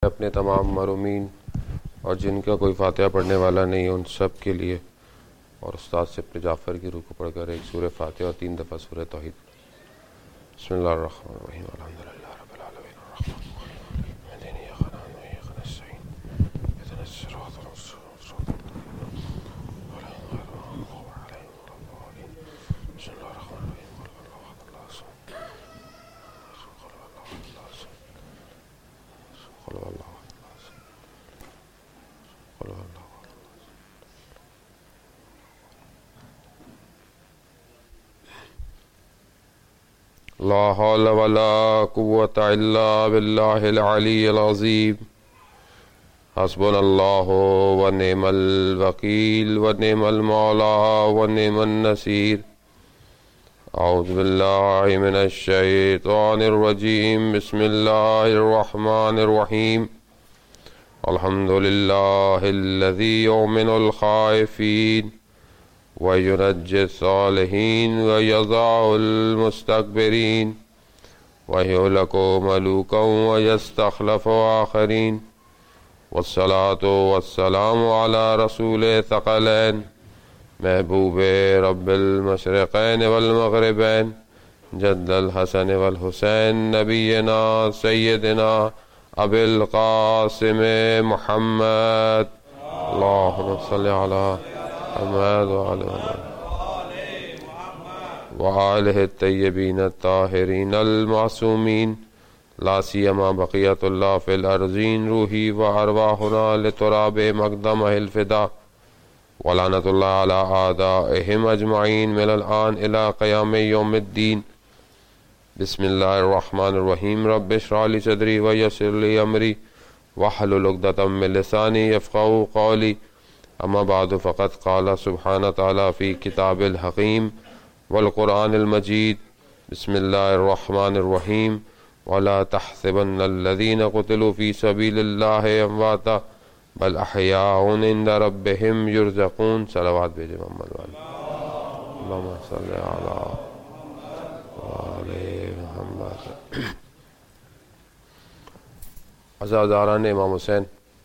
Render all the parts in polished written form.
اپنے تمام محرومین اور جن کا کوئی فاتحہ پڑھنے والا نہیں ہے ان سب کے لیے، اور استاد سے اپنے جعفر کی روح کو پڑھ کر ایک سورہ فاتحہ اور 3 دفعہ سورہ توحید۔ بسم اللہ الرحمن الرحیم، الحمدللہ رب العالمین الرحمن الرحیم مالک یوم الدین ایاک نعبد و ایاک نستعین اهدنا الصراط المستقیم صراط الذین انعمت علیہم بسم اللہ الرحمن الرحیم، قل هو الله احد الله الصمد قل هو الله احد الله الصمد قل هو الله احد الله الصمد قل هو الله لا حول ولا قوة إلا بالله العلي العظيم حسبنا الله ونعم الوكيل ونعم المولى ونعم النصير أعوذ بالله من الشيطان الرجيم بسم الله الرحمن الرحيم الحمد لله الذي يؤمن الخائفين وينجي الصالحين ويضع المستكبرين ويهلك ملوكا ويستخلف آخرين والصلاة والسلام على رسول ثقلين محبوب رب المشرقين والمغربين جد الحسن والحسين نبينا سيدنا أبي القاسم محمد اللهم صل على محمد وآلہ الطیبین الطاہرین المعصومین لا سیما بقیۃ اللہ فی الارضین روحی وارواحنا لتراب مقدمہ الفدا ولعنۃ اللہ علی اعدائہم اجمعین من الآن الی قیام یوم الدین۔ بسم اللہ الرحمن الرحیم رب اشرح لی صدری ویسر لی امری واحلل عقدۃ من لسانی یفقہوا قولی اما بعد فقد قال سبحانہ تعالی فی کتاب الحکیم والقرآن المجید بسم اللہ الرحمن الرحیم ولا تحسبن الذین قتلوا فی سبیل اللہ امواتا بل احیاء عند ربہم یرزقون۔ صلوات بھیجے محمد والی اللہم صلی علی محمد۔ عزاداران امام حسین،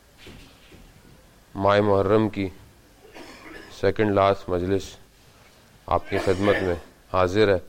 ماہ محرم کی سیکنڈ لاسٹ مجلس آپ کی خدمت میں حاضر ہے۔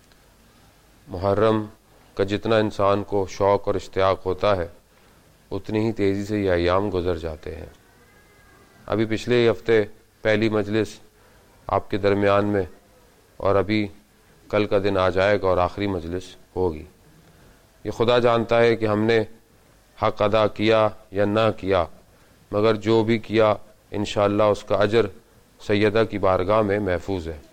محرم کا جتنا انسان کو شوق اور اشتیاق ہوتا ہے اتنی ہی تیزی سے یہ ایام گزر جاتے ہیں۔ ابھی پچھلے ہفتے پہلی مجلس آپ کے درمیان میں، اور ابھی کل کا دن آ جائے گا اور آخری مجلس ہوگی۔ یہ خدا جانتا ہے کہ ہم نے حق ادا کیا یا نہ کیا، مگر جو بھی کیا انشاءاللہ اس کا اجر سیدہ کی بارگاہ میں محفوظ ہے،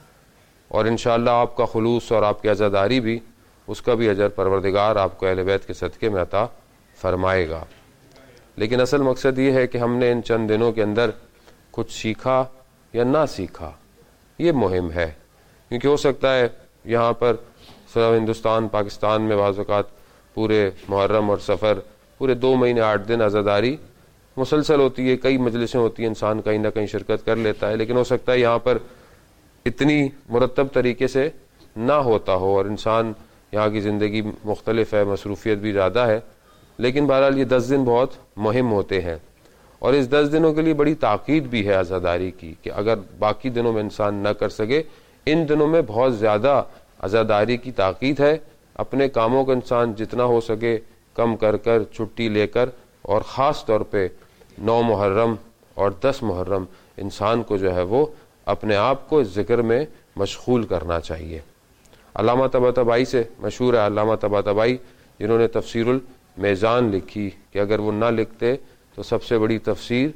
اور انشاءاللہ آپ کا خلوص اور آپ کی عزاداری بھی، اس کا بھی اجر پروردگار آپ کو اہل بیت کے صدقے میں عطا فرمائے گا۔ لیکن اصل مقصد یہ ہے کہ ہم نے ان چند دنوں کے اندر کچھ سیکھا یا نہ سیکھا، یہ مہم ہے، کیونکہ ہو سکتا ہے یہاں پر صرف ہندوستان پاکستان میں بعض اوقات پورے محرم اور سفر پورے 2 مہینے 8 دن عزاداری مسلسل ہوتی ہے، کئی مجلسیں ہوتی ہیں، انسان کہیں نہ کہیں شرکت کر لیتا ہے، لیکن ہو سکتا ہے یہاں پر اتنی مرتب طریقے سے نہ ہوتا ہو، اور انسان یہاں کی زندگی مختلف ہے، مصروفیت بھی زیادہ ہے، لیکن بہرحال یہ 10 دن بہت مہم ہوتے ہیں، اور اس 10 دنوں کے لیے بڑی تاکید بھی ہے عزاداری کی، کہ اگر باقی دنوں میں انسان نہ کر سکے، ان دنوں میں بہت زیادہ عزاداری کی تاکید ہے۔ اپنے کاموں کا انسان جتنا ہو سکے کم کر کر، چھٹی لے کر، اور خاص طور پہ 9 محرم اور 10 محرم انسان کو جو ہے وہ اپنے آپ کو اس ذکر میں مشغول کرنا چاہیے۔ علامہ طباطبائی سے مشہور ہے، علامہ طباطبائی جنہوں نے تفسیر المیزان لکھی، کہ اگر وہ نہ لکھتے تو سب سے بڑی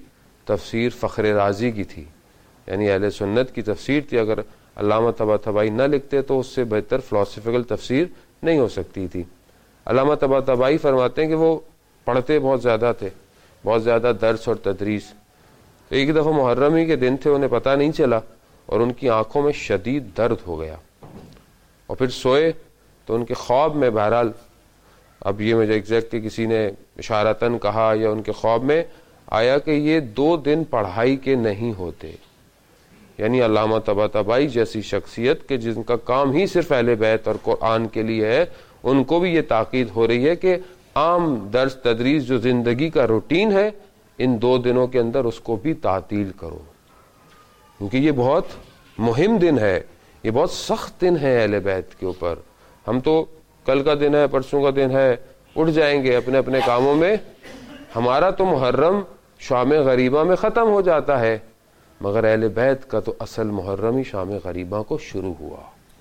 تفسیر فخر رازی کی تھی، یعنی اہل سنت کی تفسیر تھی۔ اگر علامہ طباطبائی نہ لکھتے تو اس سے بہتر فلسفیکل تفسیر نہیں ہو سکتی تھی۔ علامہ طباطبائی فرماتے ہیں کہ وہ پڑھتے بہت زیادہ تھے، بہت زیادہ درس اور تدریس۔ ایک دفعہ محرم ہی کے دن تھے، انہیں پتہ نہیں چلا، اور ان کی آنکھوں میں شدید درد ہو گیا، اور پھر سوئے تو ان کے خواب میں، بہرحال اب یہ مجھے ایگزیکٹلی کسی نے اشارتاً کہا یا ان کے خواب میں آیا کہ یہ 2 دن پڑھائی کے نہیں ہوتے، یعنی علامہ طباطبائی جیسی شخصیت کہ جن کا کام ہی صرف اہل بیت اور قرآن کے لیے ہے، ان کو بھی یہ تاکید ہو رہی ہے کہ عام درس تدریس جو زندگی کا روٹین ہے، ان 2 دنوں کے اندر اس کو بھی تعطیل کرو، کیونکہ یہ بہت مہم دن ہے، یہ بہت سخت دن ہے اہل بیت کے اوپر۔ ہم تو کل کا دن ہے، پرسوں کا دن ہے، اٹھ جائیں گے اپنے اپنے کاموں میں، ہمارا تو محرم شام غریبہ میں ختم ہو جاتا ہے، مگر اہل بیت کا تو اصل محرم ہی شام غریبہ کو شروع ہوا۔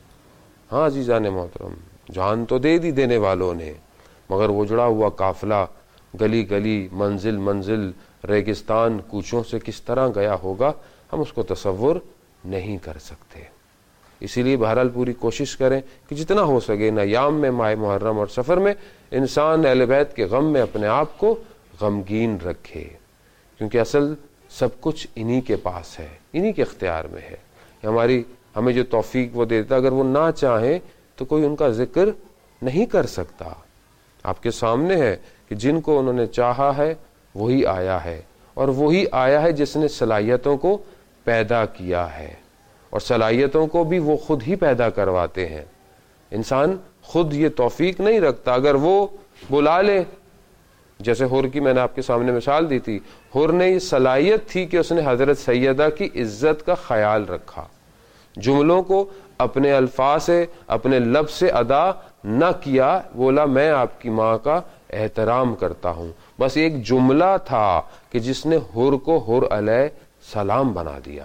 ہاں عزیزان محترم، جان تو دے دی دینے والوں نے، مگر اجڑا ہوا قافلہ گلی گلی، منزل منزل، ریگستان کوچوں سے کس طرح گیا ہوگا ہم اس کو تصور نہیں کر سکتے۔ اسی لیے بہرحال پوری کوشش کریں کہ جتنا ہو سکے ان ایام میں، ماہ محرم اور سفر میں، انسان اہل بیت کے غم میں اپنے آپ کو غمگین رکھے، کیونکہ اصل سب کچھ انہی کے پاس ہے، انہی کے اختیار میں ہے۔ ہمیں جو توفیق وہ دیتا، اگر وہ نہ چاہیں تو کوئی ان کا ذکر نہیں کر سکتا۔ آپ کے سامنے ہے کہ جن کو انہوں نے چاہا ہے وہی آیا ہے، اور وہی آیا ہے جس نے صلاحیتوں کو پیدا کیا ہے، اور صلاحیتوں کو بھی وہ خود ہی پیدا کرواتے ہیں۔ انسان خود یہ توفیق نہیں رکھتا، اگر وہ بلا لے، جیسے حر کی میں نے آپ کے سامنے مثال دی تھی، حر نے یہ صلاحیت تھی کہ اس نے حضرت سیدہ کی عزت کا خیال رکھا، جملوں کو اپنے الفاظ سے، اپنے لب سے ادا نہ کیا، بولا میں آپ کی ماں کا احترام کرتا ہوں، بس ایک جملہ تھا کہ جس نے حر کو حر علیہ سلام بنا دیا۔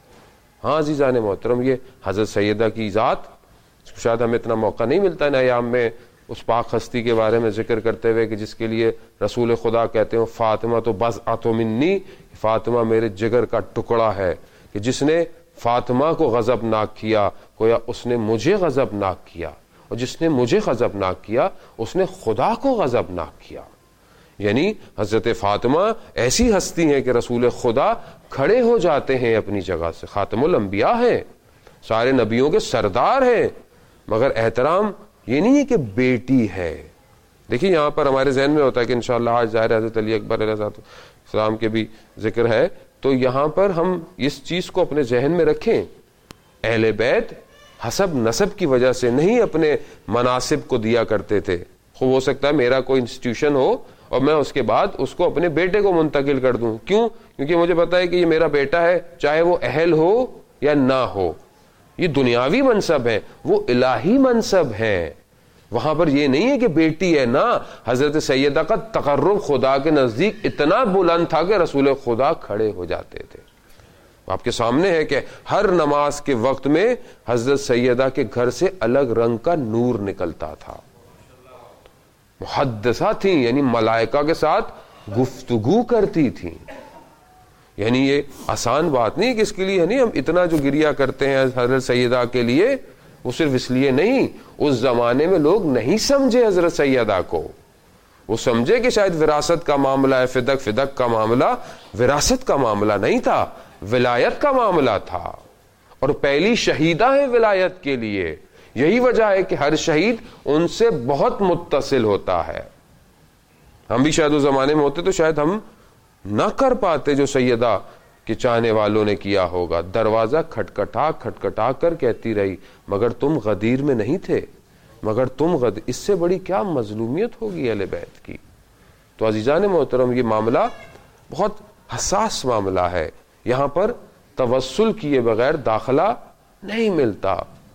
ہاں عزیزان محترم، یہ حضرت سیدہ کی ذات، شاید ہمیں اتنا موقع نہیں ملتا ان ایام میں اس پاک ہستی کے بارے میں ذکر کرتے ہوئے کہ جس کے لیے رسول خدا کہتے ہیں فاطمہ تو بضعۃ منی، فاطمہ میرے جگر کا ٹکڑا ہے، کہ جس نے فاطمہ کو غضبناک کیا گویا اس نے مجھے غضبناک کیا، اور جس نے مجھے غضبناک کیا اس نے خدا کو غضبناک کیا۔ یعنی حضرت فاطمہ ایسی ہستی ہیں کہ رسول خدا کھڑے ہو جاتے ہیں اپنی جگہ سے، خاتم الانبیاء ہیں، سارے نبیوں کے سردار ہیں، مگر احترام یہ نہیں ہے کہ بیٹی ہے۔ دیکھیے یہاں پر ہمارے ذہن میں ہوتا ہے کہ انشاءاللہ آج ظاہر حضرت علی اکبر علیہ السلام کے بھی ذکر ہے، تو یہاں پر ہم اس چیز کو اپنے ذہن میں رکھیں، اہل بیت حسب نسب کی وجہ سے نہیں اپنے مناسب کو دیا کرتے تھے۔ خوب ہو سکتا ہے میرا کوئی انسٹیٹیوشن ہو اور میں اس کے بعد اس کو اپنے بیٹے کو منتقل کر دوں، کیوں؟ کیونکہ مجھے پتا ہے کہ یہ میرا بیٹا ہے، چاہے وہ اہل ہو یا نہ ہو۔ یہ دنیاوی منصب ہے، وہ الہی منصب ہے، وہاں پر یہ نہیں ہے کہ بیٹی ہے، نہ، حضرت سیدہ کا تقرب خدا کے نزدیک اتنا بلند تھا کہ رسول خدا کھڑے ہو جاتے تھے۔ آپ کے سامنے ہے کہ ہر نماز کے وقت میں حضرت سیدہ کے گھر سے الگ رنگ کا نور نکلتا تھا۔ محدثہ تھیں، یعنی ملائکہ کے ساتھ گفتگو کرتی تھیں۔ یعنی یہ آسان بات نہیں کہ اس کے لیے نہیں ہم اتنا جو گریہ کرتے ہیں حضرت سیدہ کے لیے، وہ صرف اس لیے نہیں، اس زمانے میں لوگ نہیں سمجھے حضرت سیدہ کو، وہ سمجھے کہ شاید وراثت کا معاملہ ہے، فدق کا معاملہ وراثت کا معاملہ نہیں تھا، ولایت کا معاملہ تھا، اور پہلی شہیدہ ہے ولایت کے لیے۔ یہی وجہ ہے کہ ہر شہید ان سے بہت متصل ہوتا ہے۔ ہم بھی شاید اس زمانے میں ہوتے تو شاید ہم نہ کر پاتے جو سیدہ کے چاہنے والوں نے کیا ہوگا۔ دروازہ کھٹکھٹا کر کہتی رہی مگر تم غدیر میں نہیں تھے، مگر تم اس سے بڑی کیا مظلومیت ہوگی اہل بیت کی۔ تو عزیزان محترم، یہ معاملہ بہت حساس معاملہ ہے، یہاں پر توسل کیے بغیر داخلہ نہیں ملتا۔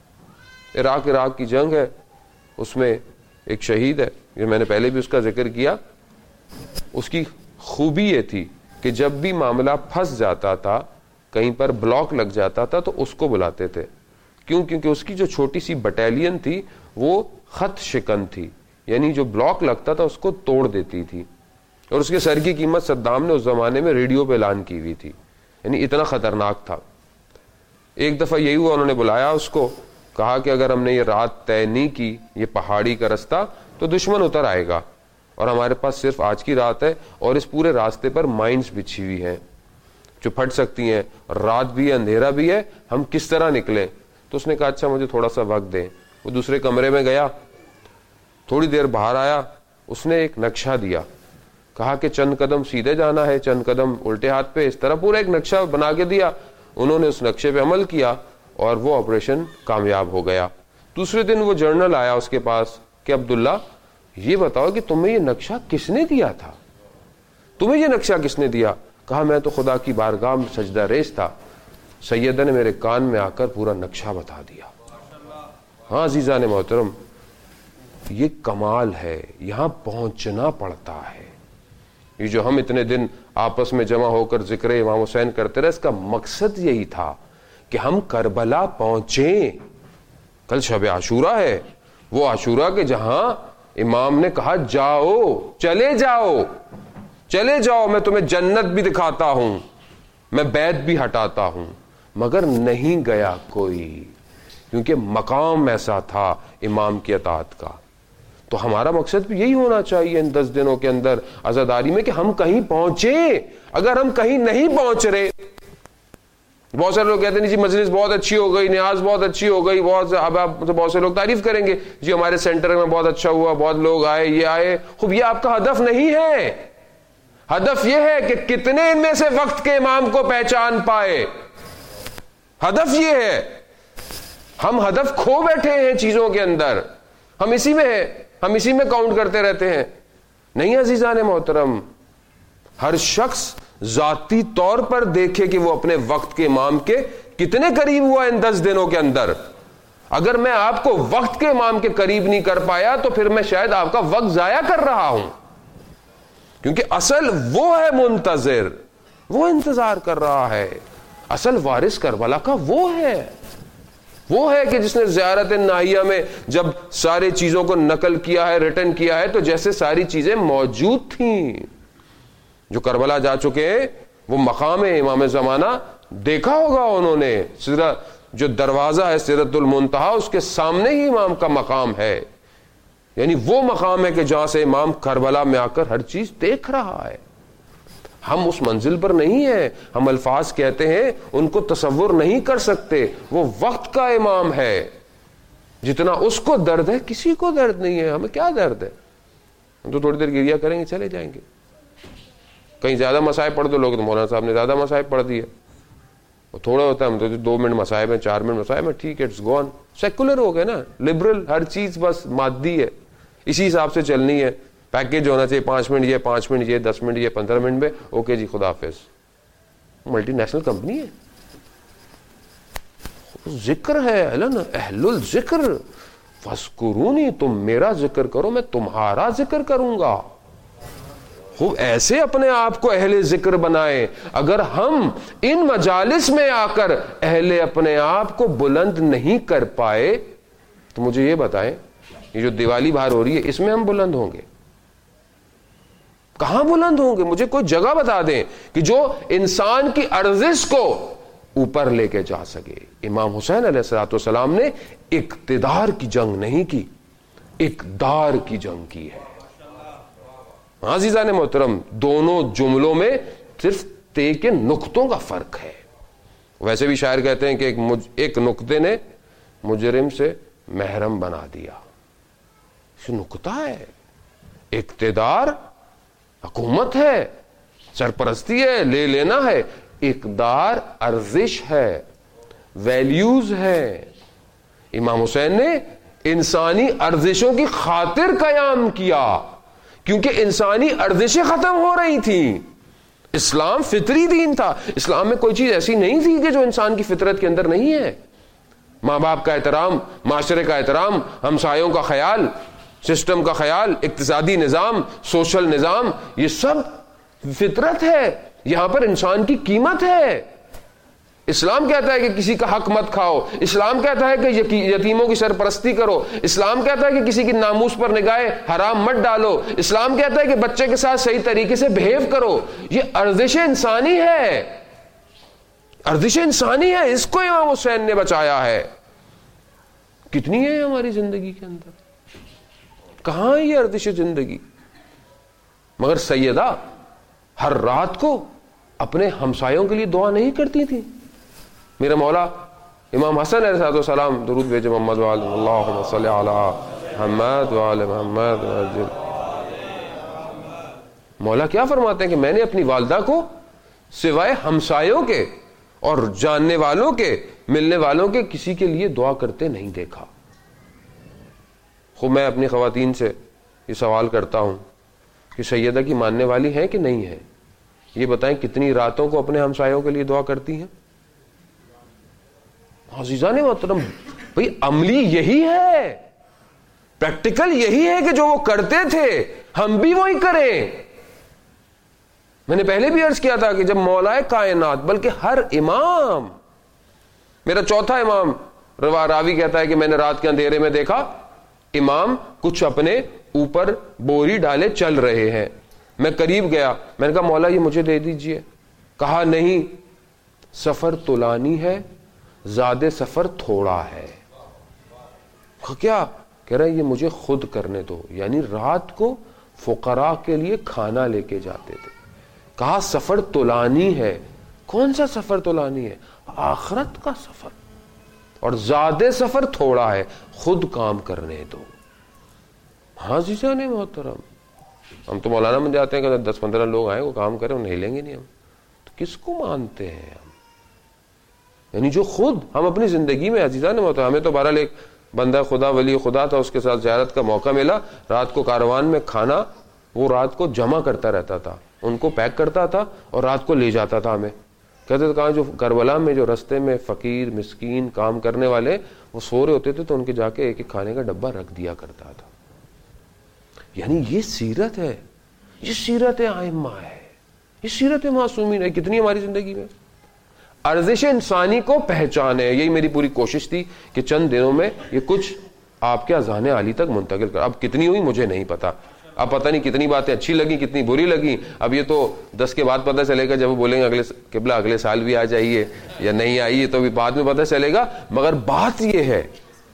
عراق کی جنگ ہے، اس میں ایک شہید ہے، یہ میں نے پہلے بھی اس کا ذکر کیا۔ اس کی خوبی یہ تھی کہ جب بھی معاملہ پھنس جاتا تھا، کہیں پر بلاک لگ جاتا تھا، تو اس کو بلاتے تھے۔ کیوں؟ کیونکہ اس کی جو چھوٹی سی بٹالین تھی وہ خط شکن تھی، یعنی جو بلاک لگتا تھا اس کو توڑ دیتی تھی، اور اس کے سر کی قیمت صدام نے اس زمانے میں ریڈیو پہ اعلان کی ہوئی تھی، یعنی اتنا خطرناک تھا۔ ایک دفعہ یہی ہوا، انہوں نے بلایا اس کو، کہا کہ اگر ہم نے یہ رات طے نہیں کی، یہ پہاڑی کا رستہ، تو دشمن اتر آئے گا، اور ہمارے پاس صرف آج کی رات ہے، اور اس پورے راستے پر مائنز بچھی ہوئی ہیں جو پھٹ سکتی ہیں، رات بھی ہے، اندھیرا بھی ہے، ہم کس طرح نکلیں؟ تو اس نے کہا اچھا مجھے تھوڑا سا وقت دیں۔ وہ دوسرے کمرے میں گیا، تھوڑی دیر باہر آیا، اس نے ایک نقشہ دیا، کہا کہ چند قدم سیدھے جانا ہے، چند قدم الٹے ہاتھ پہ، اس طرح پورا ایک نقشہ بنا کے دیا۔ انہوں نے اس نقشے پہ عمل کیا اور وہ آپریشن کامیاب ہو گیا۔ دوسرے دن وہ جرنل آیا اس کے پاس کہ عبداللہ یہ بتاؤ کہ تمہیں یہ نقشہ کس نے دیا تھا؟ تمہیں یہ نقشہ کس نے دیا؟ کہا میں تو خدا کی بارگاہ میں سجدہ ریز تھا، سیدہ نے میرے کان میں آ کر پورا نقشہ بتا دیا۔ ہاں عزیزان محترم، یہ کمال ہے، یہاں پہنچنا پڑتا ہے۔ یہ جو ہم اتنے دن آپس میں جمع ہو کر ذکر امام حسین کرتے رہے، اس کا مقصد یہی تھا کہ ہم کربلا پہنچیں۔ کل شب عاشورہ ہے، وہ عاشورہ کے جہاں امام نے کہا جاؤ، چلے جاؤ، چلے جاؤ، میں تمہیں جنت بھی دکھاتا ہوں، میں بیت بھی ہٹاتا ہوں، مگر نہیں گیا کوئی، کیونکہ مقام ایسا تھا امام کی اطاعت کا۔ تو ہمارا مقصد بھی یہی ہونا چاہیے ان 10 دنوں کے اندر عزاداری میں، کہ ہم کہیں پہنچیں۔ اگر ہم کہیں نہیں پہنچ رہے، بہت سارے لوگ کہتے ہیں جی مجلس بہت اچھی ہو گئی، نیاز بہت اچھی ہو گئی، بہت سے لوگ تعریف کریں گے جی ہمارے سینٹر میں بہت اچھا ہوا، بہت لوگ آئے، یہ آئے۔ خوب یہ آپ کا ہدف نہیں ہے، ہدف یہ ہے کہ کتنے ان میں سے وقت کے امام کو پہچان پائے، ہدف یہ ہے۔ ہم ہدف کھو بیٹھے ہیں چیزوں کے اندر، ہم اسی میں ہیں، ہم اسی میں کاؤنٹ کرتے رہتے ہیں۔ نہیں عزیزان محترم، ہر شخص ذاتی طور پر دیکھے کہ وہ اپنے وقت کے امام کے کتنے قریب ہوا ان 10 دنوں کے اندر۔ اگر میں آپ کو وقت کے امام کے قریب نہیں کر پایا تو پھر میں شاید آپ کا وقت ضائع کر رہا ہوں، کیونکہ اصل وہ ہے منتظر، وہ انتظار کر رہا ہے۔ اصل وارث کربلا کا وہ ہے کہ جس نے زیارت ناہیہ میں جب ساری چیزوں کو نقل کیا ہے، ریٹن کیا ہے، تو جیسے ساری چیزیں موجود تھیں۔ جو کربلا جا چکے ہیں وہ مقام امام زمانہ دیکھا ہوگا انہوں نے، جو دروازہ ہے سدرۃ المنتہا، اس کے سامنے ہی امام کا مقام ہے، یعنی وہ مقام ہے کہ جہاں سے امام کربلا میں آ کر ہر چیز دیکھ رہا ہے۔ ہم اس منزل پر نہیں ہیں، ہم الفاظ کہتے ہیں ان کو تصور نہیں کر سکتے۔ وہ وقت کا امام ہے، جتنا اس کو درد ہے کسی کو درد نہیں ہے۔ ہمیں کیا درد ہے؟ ہم تو تھوڑی دیر گریا کریں گے، چلے جائیں گے۔ کہیں زیادہ مصائب پڑھ دو لوگ، تو مولانا صاحب نے زیادہ مصائب پڑھ دیے، وہ تھوڑا ہوتا ہے، ہم تو 2 منٹ مصائب ہیں، 4 منٹ مصائب ہیں، ٹھیک ہے، اٹس گون۔ سیکولر ہو گئے نا، لبرل، ہر چیز بس مادی ہے، اسی حساب سے چلنی ہے۔ پیکیج ہونا چاہیے 5 منٹ یہ، 5 منٹ یہ، 10 منٹ یہ، 15 منٹ میں اوکے جی خدا حافظ۔ ملٹی نیشنل کمپنی ہے، ذکر ہے اہل الذکر فاذکرونی، تم میرا ذکر کرو میں تمہارا ذکر کروں گا۔ خوب ایسے اپنے آپ کو اہل ذکر بنائیں۔ اگر ہم ان مجالس میں آ کر اہل اپنے آپ کو بلند نہیں کر پائے تو مجھے یہ بتائیں، یہ جو دیوالی باہر ہو رہی ہے اس میں ہم بلند ہوں گے؟ کہاں بلند ہوں گے؟ مجھے کوئی جگہ بتا دیں کہ جو انسان کی ارزش کو اوپر لے کے جا سکے۔ امام حسین علیہ الصلوۃ والسلام نے اقتدار کی جنگ نہیں کی، اقدار کی جنگ کی ہے۔ عزیزان محترم، دونوں جملوں میں صرف تے کے نقطوں کا فرق ہے۔ ویسے بھی شاعر کہتے ہیں کہ ایک نقطے نے مجرم سے محرم بنا دیا۔ یہ نقطہ ہے، اقتدار حکومت ہے، سرپرستی ہے، لے لینا ہے، اقدار ارزش ہے، ویلیوز ہے۔ امام حسین نے انسانی ارزشوں کی خاطر قیام کیا، کیونکہ انسانی ارزشیں ختم ہو رہی تھیں۔ اسلام فطری دین تھا، اسلام میں کوئی چیز ایسی نہیں تھی کہ جو انسان کی فطرت کے اندر نہیں ہے۔ ماں باپ کا احترام، معاشرے کا احترام، ہمسایوں کا خیال، سسٹم کا خیال، اقتصادی نظام، سوشل نظام، یہ سب فطرت ہے۔ یہاں پر انسان کی قیمت ہے۔ اسلام کہتا ہے کہ کسی کا حق مت کھاؤ، اسلام کہتا ہے کہ یتیموں کی سرپرستی کرو، اسلام کہتا ہے کہ کسی کی ناموس پر نگاہ حرام مت ڈالو، اسلام کہتا ہے کہ بچے کے ساتھ صحیح طریقے سے بہیو کرو۔ یہ ارزش انسانی ہے، ارزش انسانی ہے، اس کو امام حسین نے بچایا ہے۔ کتنی ہے ہماری زندگی کے اندر؟ کہاں ہے یہ ارزش زندگی؟ مگر سیدہ ہر رات کو اپنے ہمسایوں کے لیے دعا نہیں کرتی تھی؟ میرا مولا امام حسن علیہ السلام، درود بھیجے محمد وعلی اللہم صلی علی محمد وعلی محمد وعلی۔ مولا کیا فرماتے ہیں کہ میں نے اپنی والدہ کو سوائے ہمسایوں کے اور جاننے والوں کے، ملنے والوں کے، کسی کے لیے دعا کرتے نہیں دیکھا۔ خود میں اپنی خواتین سے یہ سوال کرتا ہوں کہ سیدہ کی ماننے والی ہیں کہ نہیں ہیں؟ یہ بتائیں کتنی راتوں کو اپنے ہمسایوں کے لیے دعا کرتی ہیں؟ عزیزان محترم بھئی عملی یہی ہے، پریکٹیکل یہی ہے کہ جو وہ کرتے تھے ہم بھی وہی کریں. میں نے پہلے بھی عرض کیا تھا کہ جب مولا کائنات بلکہ ہر امام، میرا چوتھا امام راوی کہتا ہے کہ میں نے رات کے اندھیرے میں دیکھا امام کچھ اپنے اوپر بوری ڈالے چل رہے ہیں. میں قریب گیا، میں نے کہا مولا یہ مجھے دے دیجئے. کہا نہیں، سفر طولانی ہے، زیادہ سفر تھوڑا ہے. کیا کہہ رہا ہے؟ یہ مجھے خود کرنے دو. یعنی رات کو فقراء کے لیے کھانا لے کے جاتے تھے. کہا سفر طولانی ہے. کون سا سفر طولانی ہے؟ آخرت کا سفر. اور زیادہ سفر تھوڑا ہے، خود کام کرنے دو. ہاں جی جانے محترم، ہم تو مولانا میں جاتے ہیں کہ 10-15 لوگ آئے وہ کام کریں، انہیں ہلیں گے نہیں. ہم تو کس کو مانتے ہیں ہم؟ یعنی جو خود ہم اپنی زندگی میں عزیزان محترم، ہمیں تو بہرحال ایک بندہ خدا ولی خدا تھا، اس کے ساتھ زیارت کا موقع ملا. رات کو کاروان میں کھانا وہ رات کو جمع کرتا رہتا تھا، ان کو پیک کرتا تھا اور رات کو لے جاتا تھا. ہمیں کہتے تھے کہاں جو کربلا میں جو رستے میں فقیر مسکین کام کرنے والے وہ سو رہے ہوتے تھے تو ان کے جا کے ایک ایک کھانے کا ڈبہ رکھ دیا کرتا تھا. یعنی یہ سیرت ہے، یہ سیرت ائمہ ہے، یہ سیرت معصومین ہے. کتنی ہماری زندگی میں ارزش انسانی کو پہچانے. یہی میری پوری کوشش تھی کہ چند دنوں میں یہ کچھ آپ کے اذہان عالی تک منتقل کر. اب کتنی ہوئی مجھے نہیں پتا، اب پتہ نہیں کتنی باتیں اچھی لگیں کتنی بری لگیں. اب یہ تو 10 کے بعد پتہ چلے گا، جب وہ بولیں گے اگلے قبلہ اگلے سال بھی آ جائیے یا نہیں آئیے تو بھی بعد میں پتہ چلے گا. مگر بات یہ ہے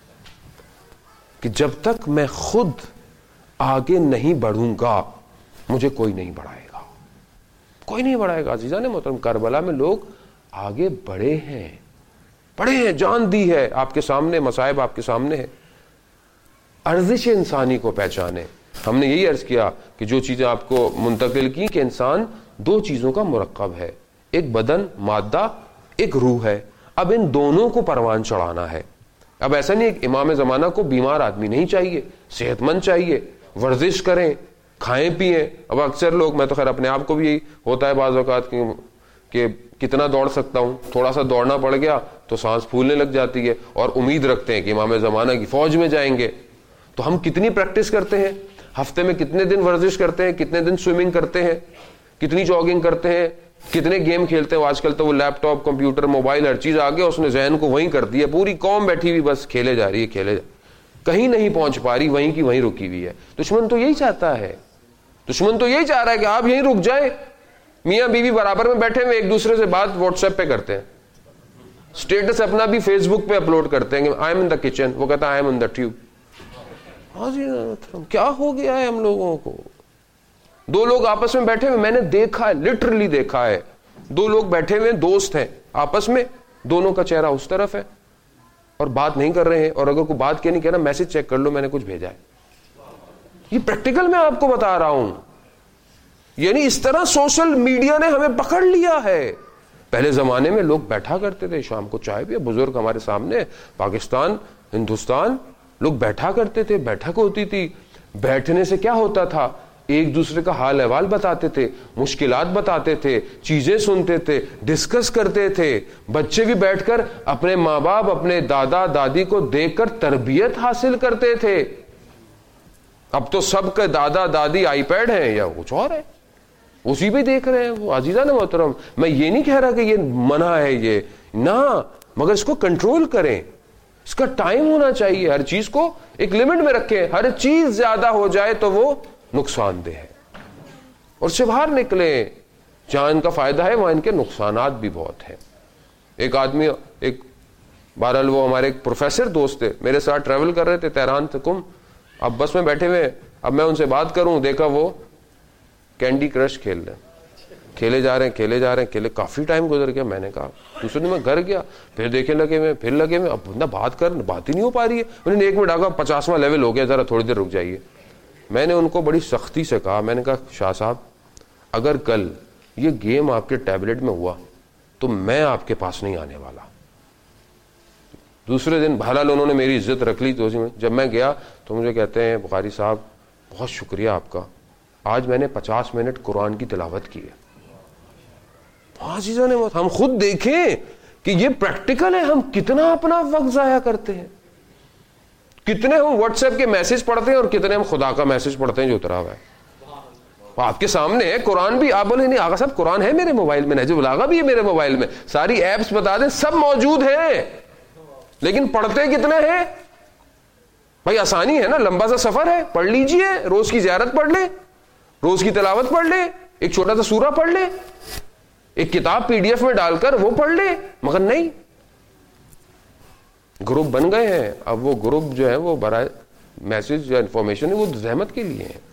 کہ جب تک میں خود آگے نہیں بڑھوں گا مجھے کوئی نہیں بڑھائے گا، کوئی نہیں بڑھائے گا. عزیزان محترم کربلا میں لوگ آگے بڑھے ہیں، جان دی ہے آپ کے سامنے، مصائب آپ کے سامنے ہے. ارزش انسانی کو پہچانے. ہم نے یہی عرض کیا کہ جو چیزیں آپ کو منتقل کی کہ انسان 2 چیزوں کا مرکب ہے، ایک بدن مادہ، ایک روح ہے. اب ان دونوں کو پروان چڑھانا ہے. اب ایسا نہیں ایک امام زمانہ کو بیمار آدمی نہیں چاہیے، صحت مند چاہیے، ورزش کریں، کھائیں پیئیں. اب اکثر لوگ، میں تو خیر اپنے آپ کو بھی یہی ہوتا ہے بعض اوقات کہ کتنا دوڑ سکتا ہوں، تھوڑا سا دوڑنا پڑ گیا تو سانس پھولنے لگ جاتی ہے، اور امید رکھتے ہیں کہ امام زمانہ کی فوج میں جائیں گے. تو ہم کتنی پریکٹس کرتے ہیں، ہفتے میں کتنے دن ورزش کرتے ہیں، کتنے دن سوئمنگ کرتے ہیں، کتنی جاگنگ کرتے ہیں، کتنے گیم کھیلتے ہیں. آج کل تو وہ لیپ ٹاپ کمپیوٹر موبائل ہر چیز آ گیا، اس نے ذہن کو وہیں کر دیا. پوری قوم بیٹھی ہوئی بس کھیلے جا رہی ہے، کہیں نہیں پہنچ پا رہی، وہیں کی وہیں رکی ہوئی ہے. دشمن تو یہی چاہتا ہے، دشمن تو یہی چاہ رہا ہے کہ آپ یہیں رک جائیں. میاں بیوی برابر میں بیٹھے ہوئے ایک دوسرے سے بات واٹس ایپ پہ کرتے ہیں، اسٹیٹس اپنا بھی فیس بک پہ اپلوڈ کرتے ہیں کہ I am in the kitchen, وہ کہتا ہے I am in the tube. ہاں جی کیا ہو گیا ہے ہم لوگوں کو؟ 2 لوگ آپس میں بیٹھے ہوئے، میں نے دیکھا ہے، لٹرلی دیکھا ہے، 2 لوگ بیٹھے ہوئے دوست ہیں آپس میں، دونوں کا چہرہ اس طرف ہے اور بات نہیں کر رہے ہیں. اور اگر کوئی بات کیا نہیں کہہ رہا، میسج چیک کر لو میں نے کچھ بھیجا ہے. یہ پریکٹیکل میں آپ کو بتا رہا ہوں. یعنی اس طرح سوشل میڈیا نے ہمیں پکڑ لیا ہے. پہلے زمانے میں لوگ بیٹھا کرتے تھے، شام کو چائے پیا، بزرگ ہمارے سامنے، پاکستان ہندوستان، لوگ بیٹھا کرتے تھے، بیٹھک ہوتی تھی. بیٹھنے سے کیا ہوتا تھا؟ ایک دوسرے کا حال احوال بتاتے تھے، مشکلات بتاتے تھے، چیزیں سنتے تھے، ڈسکس کرتے تھے. بچے بھی بیٹھ کر اپنے ماں باپ، اپنے دادا دادی کو دیکھ کر تربیت حاصل کرتے تھے. اب تو سب کے دادا دادی آئی پیڈ ہیں یا کچھ اور ہے، اسی پہ دیکھ رہے ہیں وہ. عزیزان محترم میں یہ نہیں کہہ رہا کہ یہ منع ہے، یہ نہ، مگر اس کو کنٹرول کریں. اس کا ٹائم ہونا چاہیے، ہر چیز کو ایک لمٹ میں رکھیں. ہر چیز زیادہ ہو جائے تو وہ نقصان دہ ہے، اور سے باہر نکلیں. جہاں ان کا فائدہ ہے وہاں ان کے نقصانات بھی بہت ہیں. ایک آدمی، ایک بہرحال وہ ہمارے ایک پروفیسر دوست تھے، میرے ساتھ ٹریول کر رہے تھے تہران سے کم. اب بس میں بیٹھے ہوئے، اب میں ان سے بات کروں، دیکھا وہ کینڈی کرش کھیل رہے ہیں، کھیلے جا رہے ہیں. کافی ٹائم گزر گیا. میں نے کہا، دوسرے دن میں گھر گیا، پھر دیکھنے لگے ہوئے، پھر لگے ہوئے. اب بندہ بات ہی نہیں ہو پا رہی ہے. انہوں نے 1 منٹ آگا 50واں لیول ہو گیا، ذرا تھوڑی دیر رک جائیے. میں نے ان کو بڑی سختی سے کہا، میں نے کہا شاہ صاحب اگر کل یہ گیم آپ کے ٹیبلٹ میں ہوا تو میں آپ کے پاس نہیں آنے والا. دوسرے دن بہرحال انہوں نے میری عزت رکھ لی. تو جب میں گیا تو مجھے کہتے ہیں بخاری صاحب بہت شکریہ آپ کا، آج میں نے 50 منٹ قرآن کی تلاوت کی ہے. ہم خود دیکھیں کہ یہ پریکٹیکل ہے، ہم کتنا اپنا وقت ضائع کرتے ہیں، کتنے ہم واٹس ایپ کے میسج پڑھتے ہیں اور کتنے ہم خدا کا میسج پڑھتے ہیں جو اترا ہوا ہے. آپ کے سامنے ہے قرآن بھی، آپ بولے نہیں آقا صاحب قرآن ہے میرے موبائل میں، نہج البلاغہ بھی ہے میرے موبائل میں، ساری ایپس بتا دیں سب موجود ہیں، لیکن پڑھتے کتنے ہیں؟ بھائی آسانی ہے نا، لمبا سا سفر ہے، پڑھ لیجئے، روز کی زیارت پڑھ لیں، روز کی تلاوت پڑھ لیں، ایک چھوٹا سا سورہ پڑھ لیں، ایک کتاب PDF میں ڈال کر وہ پڑھ لیں. مگر نہیں، گروپ بن گئے ہیں. اب وہ گروپ جو ہے وہ برائے میسج یا انفارمیشن ہے، وہ زحمت کے لیے ہیں.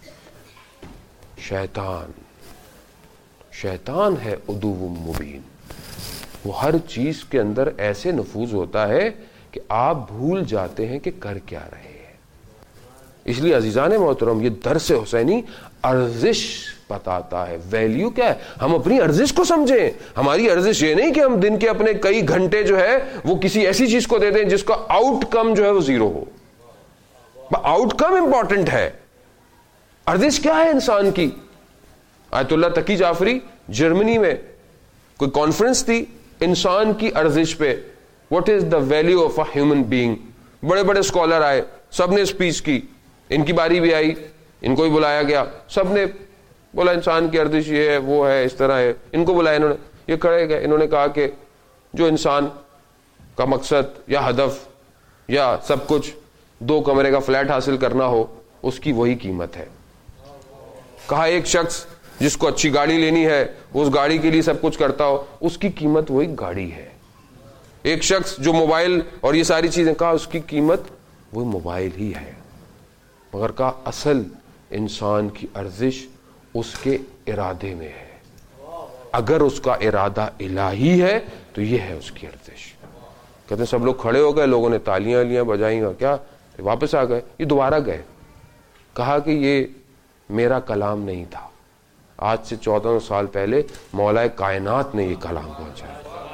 شیطان ہے عدو مبین، وہ ہر چیز کے اندر ایسے نفوذ ہوتا ہے کہ آپ بھول جاتے ہیں کہ کر کیا رہے ہیں. اس لیے عزیزان محترم یہ درس حسینی ارزش بتاتا ہے. ویلیو کیا ہے؟ ہم اپنی ارزش کو سمجھیں. ہماری ارزش یہ نہیں کہ ہم دن کے اپنے کئی گھنٹے جو ہے وہ کسی ایسی چیز کو دے دیں جس کا آؤٹ کم جو ہے وہ زیرو ہو. آؤٹ کم امپورٹنٹ ہے. ارزش کیا ہے انسان کی؟ آیت اللہ تقی جعفری جرمنی میں کوئی کانفرنس تھی انسان کی ارزش پہ، what is the value of a human being. بڑے بڑے اسکالر آئے، سب نے اسپیچ کی، ان کی باری بھی آئی، ان کو بھی بلایا گیا، سب نے بولا انسان کی ارزش یہ ہے، وہ ہے، اس طرح ہے. ان کو بلایا، انہوں نے یہ کھڑے گئے، انہوں نے کہا کہ جو انسان کا مقصد یا ہدف یا سب کچھ 2 کمرے کا فلیٹ حاصل کرنا ہو، اس کی وہی قیمت ہے. کہا ایک شخص جس کو اچھی گاڑی لینی ہے، اس گاڑی کے لیے سب کچھ کرتا ہو، اس کی قیمت وہی گاڑی ہے. ایک شخص جو موبائل اور یہ ساری چیزیں، کہا اس کی قیمت وہی موبائل ہی ہے. مگر کہا اصل انسان کی ارزش اس کے ارادے میں ہے. اگر اس کا ارادہ الہی ہے تو یہ ہے اس کی ارزش. کہتے ہیں سب لوگ کھڑے ہو گئے، لوگوں نے تالیاں بجائیں گا، کیا واپس آ گئے. یہ دوبارہ گئے، کہا کہ یہ میرا کلام نہیں تھا، آج سے 14 سال پہلے مولا کائنات نے یہ کلام پہنچایا.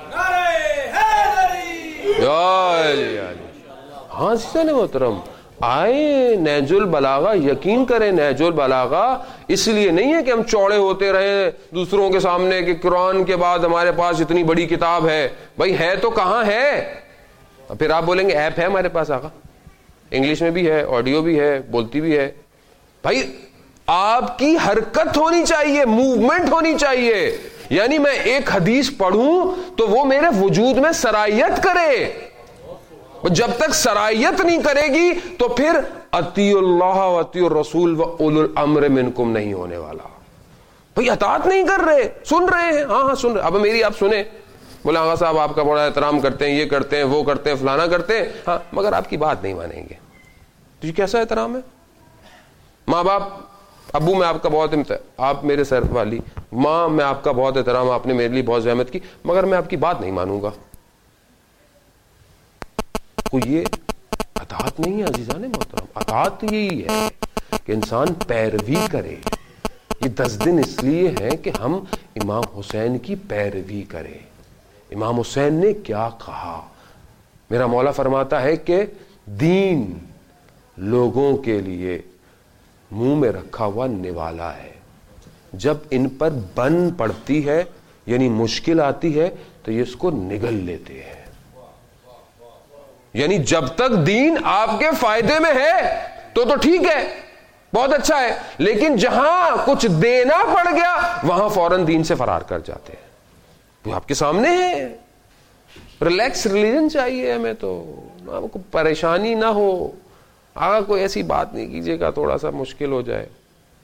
ہاں سیدھے محترم آئے نہج البلاغہ، یقین کریں نہج البلاغہ اس لیے نہیں ہے کہ ہم چوڑے ہوتے رہے دوسروں کے سامنے کہ قرآن کے بعد ہمارے پاس اتنی بڑی کتاب ہے. بھائی ہے تو کہاں ہے؟ پھر آپ بولیں گے ایپ ہے ہمارے پاس آقا، انگلش میں بھی ہے، آڈیو بھی ہے، بولتی بھی ہے. بھائی آپ کی حرکت ہونی چاہیے، موومنٹ ہونی چاہیے. یعنی میں ایک حدیث پڑھوں تو وہ میرے وجود میں سرائیت کرے. جب تک سرائیت نہیں کرے گی تو پھر اطیعوا اللہ و اطیعوا الرسول و اولو الامر منکم نہیں ہونے والا. بھئی اطاعت نہیں کر رہے، سن رہے ہیں، ہاں سن رہے. اب میری آپ سنیں، بولے آقا صاحب آپ کا بڑا احترام کرتے ہیں، یہ کرتے ہیں، وہ کرتے ہیں، فلانا کرتے ہیں، ہاں مگر آپ کی بات نہیں مانیں گے. تو یہ کیسا احترام ہے؟ ماں باپ، ابو میں آپ کا بہت آپ میرے سر والی، ماں میں آپ کا بہت احترام، آپ نے میرے لیے بہت زحمت کی، مگر میں آپ کی بات نہیں مانوں گا. یہ اطاعت نہیں ہے عزیزان محترم. اطاعت یہی ہے کہ انسان پیروی کرے. یہ 10 دن اس لیے ہے کہ ہم امام حسین کی پیروی کریں. امام حسین نے کیا کہا؟ میرا مولا فرماتا ہے کہ دین لوگوں کے لیے منہ میں رکھا ہوا نوالا ہے. جب ان پر بن پڑتی ہے یعنی مشکل آتی ہے تو یہ اس کو نگل لیتے ہیں. یعنی جب تک دین آپ کے فائدے میں ہے تو ٹھیک ہے، بہت اچھا ہے، لیکن جہاں کچھ دینا پڑ گیا وہاں فوراً دین سے فرار کر جاتے ہیں. وہ آپ کے سامنے ہے. ریلیکس ریلیجن چاہیے ہمیں، تو آپ کو پریشانی نہ ہو. آگا کوئی ایسی بات نہیں کیجیے گا تھوڑا سا مشکل ہو جائے.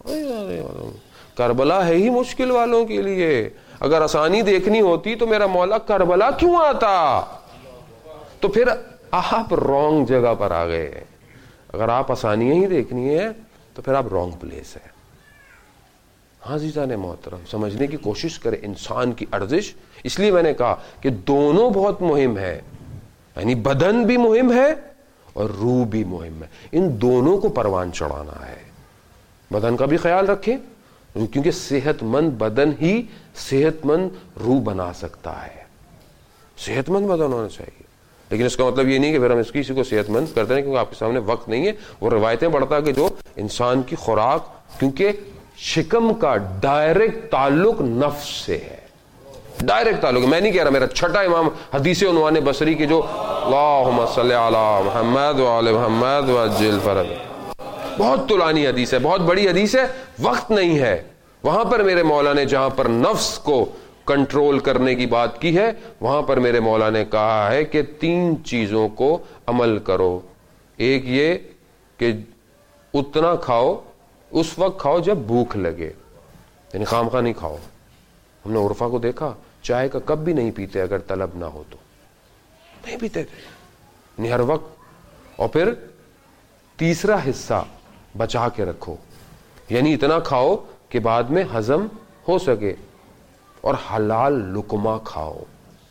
کربلا ہے ہی مشکل والوں کے لیے. اگر آسانی دیکھنی ہوتی تو میرا مولا کربلا کیوں آتا؟ تو پھر آپ رونگ جگہ پر آ گئے. اگر آپ آسانیاں ہی دیکھنی ہے تو پھر آپ رونگ پلیس ہے. ہاں عزیزان محترم سمجھنے کی کوشش کریں انسان کی ارزش. اس لیے میں نے کہا کہ دونوں بہت مہم ہے، یعنی بدن بھی مہم ہے اور روح بھی مہم ہے. ان دونوں کو پروان چڑھانا ہے. بدن کا بھی خیال رکھیں کیونکہ صحت مند بدن ہی صحت مند روح بنا سکتا ہے. صحت مند بدن ہونا چاہیے، لیکن اس کا مطلب یہ نہیں کہ پھر ہم کسی کو صحت مند کرتے ہیں کیونکہ آپ کے سامنے وقت نہیں ہے. وہ روایتیں پڑھتا کہ جو انسان کی خوراک، کیونکہ شکم کا ڈائریکٹ تعلق نفس سے ہے، ڈائریکٹ تعلق. میں نہیں کہہ رہا، میرا چھٹا امام حدیث عنوان بصری کی جو اللہم صلی علی محمد وعلی محمد وعجل فرج، بہت طولانی حدیث ہے، بہت بڑی حدیث ہے، وقت نہیں ہے. وہاں پر میرے مولا نے جہاں پر نفس کو کنٹرول کرنے کی بات کی ہے، وہاں پر میرے مولا نے کہا ہے کہ 3 چیزوں کو عمل کرو. ایک یہ کہ اتنا کھاؤ، اس وقت کھاؤ جب بھوک لگے، یعنی خامخواہ نہیں کھاؤ. ہم نے عرفا کو دیکھا، چائے کا کپ بھی نہیں پیتے اگر طلب نہ ہو تو، نہیں پیتے تھے، یعنی ہر وقت. اور پھر تیسرا حصہ بچا کے رکھو، یعنی اتنا کھاؤ کہ بعد میں ہضم ہو سکے. اور حلال لقمہ کھاؤ،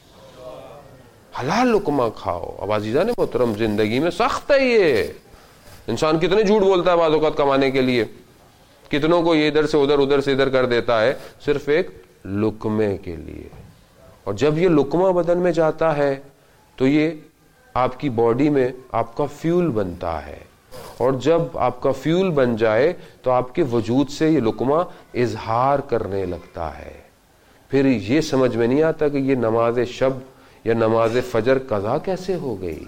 حلال لقمہ کھاؤ. اب عزیزان محترم، زندگی میں سخت ہے یہ. انسان کتنے جھوٹ بولتا ہے بعض اوقات کمانے کے لیے، کتنوں کو یہ ادھر سے ادھر، ادھر سے ادھر کر دیتا ہے صرف ایک لقمے کے لیے. اور جب یہ لقمہ بدن میں جاتا ہے تو یہ آپ کی باڈی میں آپ کا فیول بنتا ہے، اور جب آپ کا فیول بن جائے تو آپ کے وجود سے یہ لقمہ اظہار کرنے لگتا ہے. پھر یہ سمجھ میں نہیں آتا کہ یہ نماز شب یا نماز فجر قضا کیسے ہو گئی.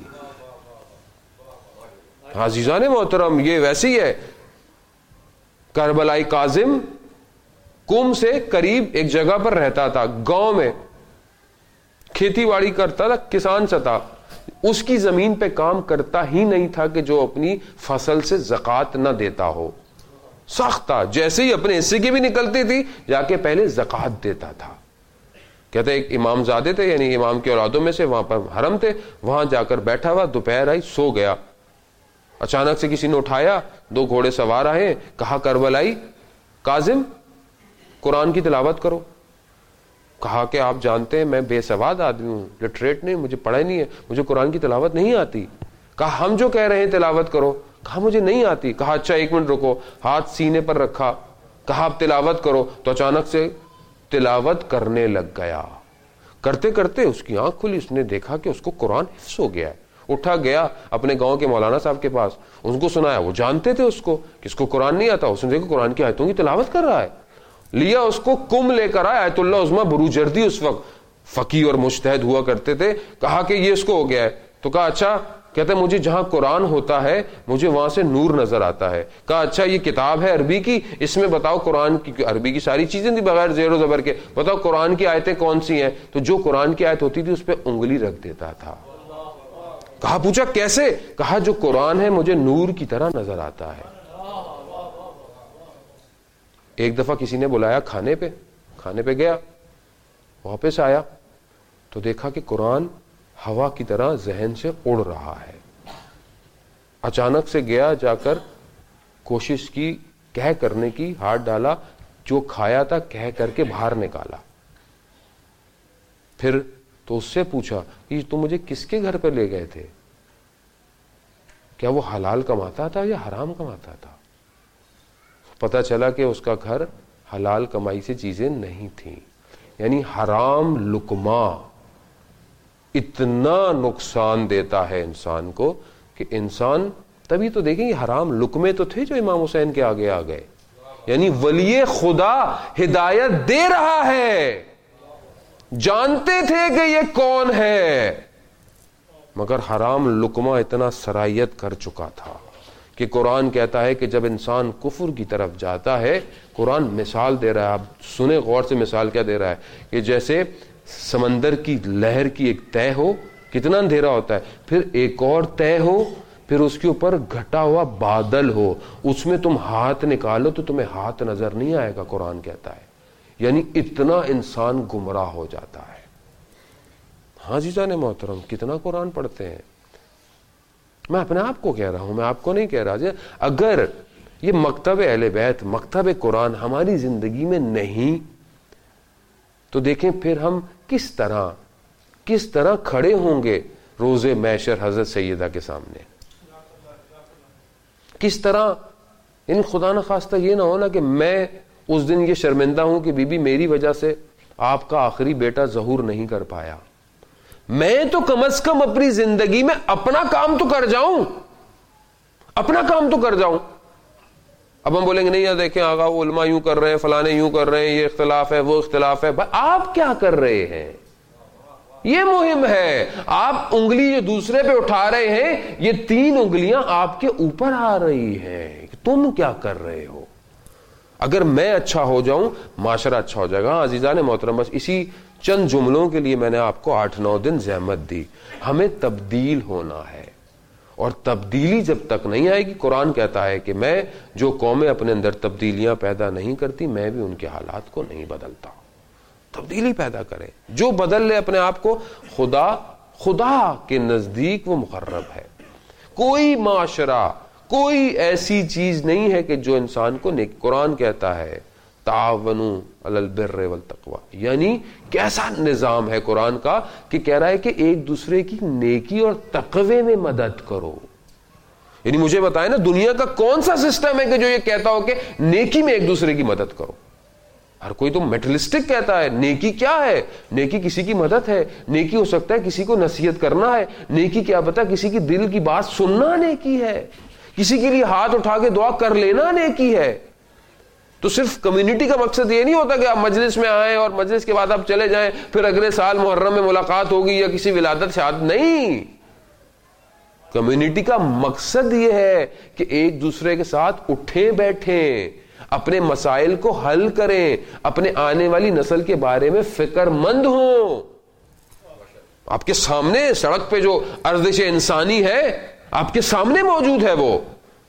عزیزان محترم، یہ ویسی ہے. کربلائی کاظم قم سے قریب ایک جگہ پر رہتا تھا، گاؤں میں کھیتی باڑی کرتا تھا، کسان سا تھا. اس کی زمین پہ کام کرتا ہی نہیں تھا کہ جو اپنی فصل سے زکوٰۃ نہ دیتا ہو. سخت تھا، جیسے ہی اپنے حصے کی بھی نکلتی تھی جا کے پہلے زکوٰۃ دیتا تھا. کہتے ایک امام زادے تھے، یعنی امام کی اولادوں میں سے، وہاں پر حرم تھے، وہاں جا کر بیٹھا ہوا، دوپہر آئی، سو گیا. اچانک سے کسی نے اٹھایا، 2 گھوڑے سوار آئے، کہا کربلائی کاظم قرآن کی تلاوت کرو. کہا کہ آپ جانتے ہیں میں بے سواد آدمی ہوں، لٹریٹ نہیں، مجھے پڑھا نہیں ہے، مجھے قرآن کی تلاوت نہیں آتی. کہا ہم جو کہہ رہے ہیں تلاوت کرو. کہا مجھے نہیں آتی. کہا اچھا 1 منٹ رکو، ہاتھ سینے پر رکھا، کہا آپ تلاوت کرو. تو اچانک سے تلاوت کرنے لگ گیا. کرتے کرتے اس کی آنکھ کھلی، اس نے دیکھا کہ اس کو قرآن حفظ ہو گیا ہے. اٹھا گیا اپنے گاؤں کے مولانا صاحب کے پاس، ان کو سنایا. وہ جانتے تھے اس کو کہ اس کو قرآن نہیں آتا. اس نے دیکھا قرآن کی آیتوں کی تلاوت کر رہا ہے. لیا اس کو قم لے کر آیا. آیت اللہ عظمیٰ بروجردی اس وقت فقیہ اور مجتہد ہوا کرتے تھے. کہا کہ یہ اس کو ہو گیا ہے. تو کہا اچھا، کہتے مجھے جہاں قرآن ہوتا ہے مجھے وہاں سے نور نظر آتا ہے. کہا اچھا یہ کتاب ہے عربی کی، اس میں بتاؤ قرآن کی، عربی کی ساری چیزیں تھی بغیر زیر و زبر کے، بتاؤ قرآن کی آیتیں کون سی ہیں. تو جو قرآن کی آیت ہوتی تھی اس پہ انگلی رکھ دیتا تھا. کہا پوچھا کیسے؟ کہا جو قرآن ہے مجھے نور کی طرح نظر آتا ہے. ایک دفعہ کسی نے بلایا کھانے پہ گیا، واپس آیا تو دیکھا کہ قرآن ہوا کی طرح ذہن سے اڑ رہا ہے. اچانک سے گیا، جا کر کوشش کی کہہ کرنے کی، ہاتھ ڈالا، جو کھایا تھا کہہ کر کے باہر نکالا. پھر تو اس سے پوچھا کہ تم مجھے کس کے گھر پہ لے گئے تھے؟ کیا وہ حلال کماتا تھا یا حرام کماتا تھا؟ پتا چلا کہ اس کا گھر حلال کمائی سے چیزیں نہیں تھیں. یعنی حرام لقمہ اتنا نقصان دیتا ہے انسان کو کہ انسان، تبھی تو دیکھیں حرام لقمے تو تھے جو امام حسین کے آگے آ گئے. یعنی ولی خدا ہدایت دے رہا ہے، جانتے تھے کہ یہ کون ہے، مگر حرام لقمہ اتنا سرایت کر چکا تھا کہ قرآن کہتا ہے کہ جب انسان کفر کی طرف جاتا ہے، قرآن مثال دے رہا ہے. آپ سنیں غور سے مثال کیا دے رہا ہے کہ جیسے سمندر کی لہر کی ایک تہہ ہو، کتنا اندھیرا ہوتا ہے، پھر ایک اور تہہ ہو، پھر اس کے اوپر گھٹا ہوا بادل ہو، اس میں تم ہاتھ نکالو تو تمہیں ہاتھ نظر نہیں آئے گا. قرآن کہتا ہے یعنی اتنا انسان گمراہ ہو جاتا ہے. ہاں جی جانے محترم، کتنا قرآن پڑھتے ہیں. میں اپنے آپ کو کہہ رہا ہوں، میں آپ کو نہیں کہہ رہا. اگر یہ مکتب اہل بیت، مکتب قرآن ہماری زندگی میں نہیں تو دیکھیں پھر ہم کس طرح کھڑے ہوں گے روز محشر حضرت سیدہ کے سامنے. کس طرح، یعنی خدا نہ خواستہ یہ نہ ہونا کہ میں اس دن یہ شرمندہ ہوں کہ بی بی میری وجہ سے آپ کا آخری بیٹا ظہور نہیں کر پایا. میں تو کم از کم اپنی زندگی میں اپنا کام تو کر جاؤں، اپنا کام تو کر جاؤں. اب ہم بولیں گے نہیں یار دیکھیں آقا علماء یوں کر رہے ہیں، فلانے یوں کر رہے ہیں، یہ اختلاف ہے وہ اختلاف ہے. آپ کیا کر رہے ہیں یہ مہم ہے. آپ انگلی جو دوسرے پہ اٹھا رہے ہیں، یہ 3 انگلیاں آپ کے اوپر آ رہی ہیں. تم کیا کر رہے ہو؟ اگر میں اچھا ہو جاؤں معاشرہ اچھا ہو جائے گا. عزیزان محترم، بس اسی چند جملوں کے لیے میں نے آپ کو 8-9 دن زحمت دی. ہمیں تبدیل ہونا ہے، اور تبدیلی جب تک نہیں آئے گی، قرآن کہتا ہے کہ میں جو قومیں اپنے اندر تبدیلیاں پیدا نہیں کرتی، میں بھی ان کے حالات کو نہیں بدلتا. تبدیلی پیدا کریں. جو بدل لے اپنے آپ کو، خدا کے نزدیک وہ مقرب ہے. کوئی معاشرہ، کوئی ایسی چیز نہیں ہے کہ جو انسان کو قرآن کہتا ہے تعاونوا علی البر والتقوی، یعنی کیسا نظام ہے قرآن کا کہ کہہ رہا ہے کہ ایک دوسرے کی نیکی اور تقوی میں مدد کرو. یعنی مجھے بتائیں نا، دنیا کا کون سا سسٹم ہے کہ جو یہ کہتا ہو کہ نیکی میں ایک دوسرے کی مدد کرو؟ ہر کوئی تو میٹرلسٹک کہتا ہے. نیکی کیا ہے؟ نیکی کسی کی مدد ہے. نیکی ہو سکتا ہے کسی کو نصیحت کرنا ہے. نیکی کیا پتا کسی کی دل کی بات سننا نیکی ہے. کسی کے لیے ہاتھ اٹھا کے دعا کر لینا نیکی ہے. تو صرف کمیونٹی کا مقصد یہ نہیں ہوتا کہ آپ مجلس میں آئیں اور مجلس کے بعد آپ چلے جائیں، پھر اگلے سال محرم میں ملاقات ہوگی یا کسی ولادت شہادت. نہیں، کمیونٹی کا مقصد یہ ہے کہ ایک دوسرے کے ساتھ اٹھیں بیٹھیں، اپنے مسائل کو حل کریں، اپنے آنے والی نسل کے بارے میں فکر مند ہوں. آپ کے سامنے سڑک پہ جو ارزش انسانی ہے آپ کے سامنے موجود ہے، وہ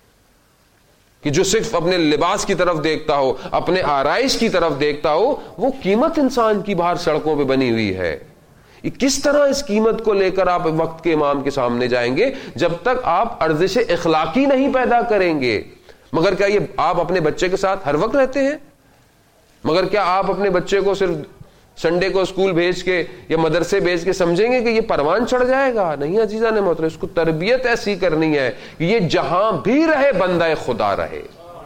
کہ جو صرف اپنے لباس کی طرف دیکھتا ہو، اپنے آرائش کی طرف دیکھتا ہو، وہ قیمت انسان کی باہر سڑکوں پہ بنی ہوئی ہے. کس طرح اس قیمت کو لے کر آپ وقت کے امام کے سامنے جائیں گے جب تک آپ ارزش اخلاقی نہیں پیدا کریں گے؟ مگر کیا یہ آپ اپنے بچے کے ساتھ ہر وقت رہتے ہیں؟ مگر کیا آپ اپنے بچے کو صرف سنڈے کو اسکول بھیج کے یا مدرسے بھیج کے سمجھیں گے کہ یہ پروان چڑھ جائے گا؟ نہیں عزیزان محترم، اس کو تربیت ایسی کرنی ہے کہ یہ جہاں بھی رہے بندہ خدا رہے.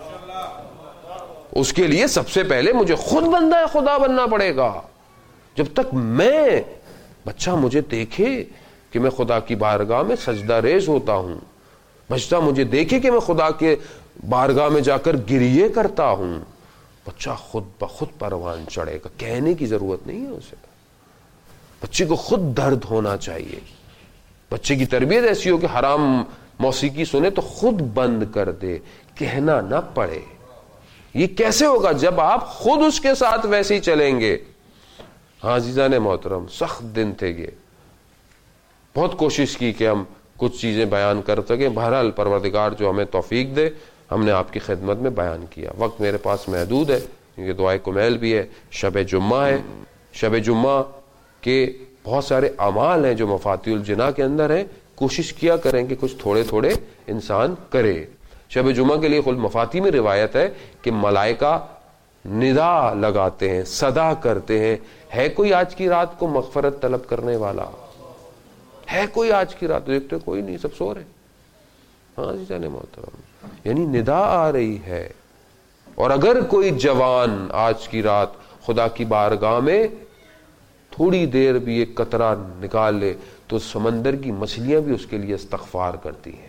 اس کے لیے سب سے پہلے مجھے خود بندہ خدا بننا پڑے گا. جب تک بچہ مجھے دیکھے کہ میں خدا کی بارگاہ میں سجدہ ریز ہوتا ہوں، بچہ مجھے دیکھے کہ میں خدا کے بارگاہ میں جا کر گریے کرتا ہوں، بچہ خود بخود پروان چڑھے گا. کہنے کی ضرورت نہیں ہے اسے. بچے کو خود درد ہونا چاہیے. بچے کی تربیت ایسی ہو کہ حرام موسیقی سنے تو خود بند کر دے، کہنا نہ پڑے. یہ کیسے ہوگا؟ جب آپ خود اس کے ساتھ ویسے ہی چلیں گے. ہاں عزیزان محترم، سخت دن تھے یہ. بہت کوشش کی کہ ہم کچھ چیزیں بیان کر سکیں. بہرحال پروردگار جو ہمیں توفیق دے، ہم نے آپ کی خدمت میں بیان کیا. وقت میرے پاس محدود ہے کیونکہ دعائے کمیل بھی ہے، شب جمعہ ہے. شب جمعہ کے بہت سارے اعمال ہیں جو مفاتیح الجناح کے اندر ہیں. کوشش کیا کریں کہ کچھ تھوڑے تھوڑے انسان کرے. شب جمعہ کے لیے خود مفاتیح میں روایت ہے کہ ملائکہ ندا لگاتے ہیں، صدا کرتے ہیں، ہے کوئی آج کی رات کو مغفرت طلب کرنے والا؟ ہے کوئی آج کی رات؟ دیکھتے کوئی نہیں، سب سو رہے. ہاں جی جانے محترم، یعنی ندا آ رہی ہے. اور اگر کوئی جوان آج کی رات خدا کی بارگاہ میں تھوڑی دیر بھی ایک قطرہ نکال لے تو سمندر کی مچھلیاں بھی اس کے لیے استغفار کرتی ہیں.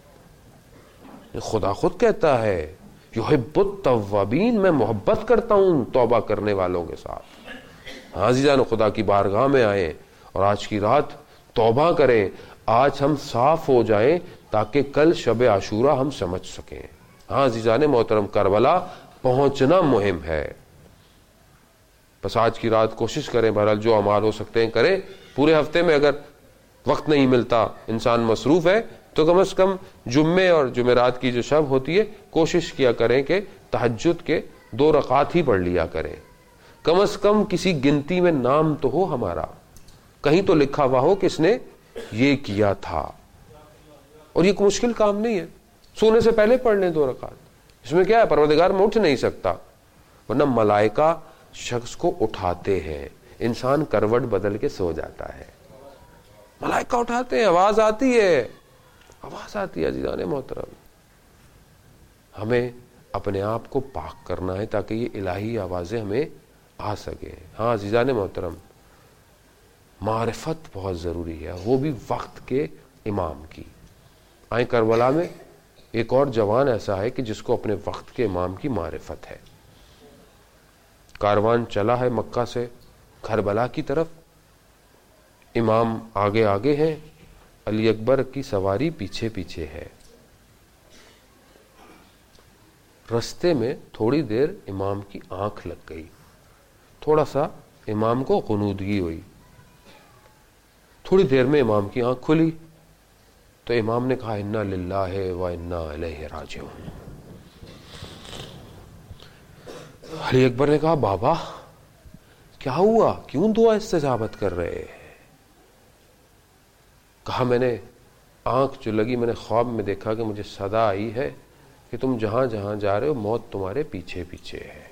خدا خود کہتا ہے یحب التوابین، میں محبت کرتا ہوں توبہ کرنے والوں کے ساتھ. ہاں عزیزان، خدا کی بارگاہ میں آئیں اور آج کی رات توبہ کریں. آج ہم صاف ہو جائیں تاکہ کل شب عاشورہ ہم سمجھ سکیں. ہاں عزیزان محترم، کربلا پہنچنا مہم ہے. بس آج کی رات کوشش کریں، بہرحال جو اعمال ہو سکتے ہیں کریں. پورے ہفتے میں اگر وقت نہیں ملتا، انسان مصروف ہے، تو کم از کم جمعے اور جمعرات کی جو شب ہوتی ہے کوشش کیا کریں کہ تہجد کے 2 رکعات ہی پڑھ لیا کریں. کم از کم کسی گنتی میں نام تو ہو ہمارا، کہیں تو لکھا ہوا ہو کہ اس نے یہ کیا تھا. اور یہ کوئی مشکل کام نہیں ہے. سونے سے پہلے پڑھ لیں 2 رکعات. اس میں کیا ہے؟ پروردگار میں اٹھ نہیں سکتا، ورنہ ملائکہ شخص کو اٹھاتے ہیں. انسان کروٹ بدل کے سو جاتا ہے، ملائکہ اٹھاتے ہیں. آواز آتی ہے، آواز آتی ہے. عزیزان محترم، ہمیں اپنے آپ کو پاک کرنا ہے تاکہ یہ الہی آوازیں ہمیں آ سکے. ہاں عزیزان محترم، معرفت بہت ضروری ہے، وہ بھی وقت کے امام کی. آئیں کربلا میں ایک اور جوان ایسا ہے کہ جس کو اپنے وقت کے امام کی معرفت ہے. کاروان چلا ہے مکہ سے کربلا کی طرف، امام آگے آگے ہیں، علی اکبر کی سواری پیچھے پیچھے ہے. رستے میں تھوڑی دیر امام کی آنکھ لگ گئی، تھوڑا سا امام کو غنودگی ہوئی. تھوڑی دیر میں امام کی آنکھ کھلی تو امام نے کہا انا للہ و انا الیہ راجعون. علی اکبر نے کہا بابا کیا ہوا، کیوں دعا استجابت کر رہے ہیں؟ کہا میں نے آنکھ جو لگی، میں نے خواب میں دیکھا کہ مجھے صدا آئی ہے کہ تم جہاں جہاں جا رہے ہو موت تمہارے پیچھے پیچھے ہے.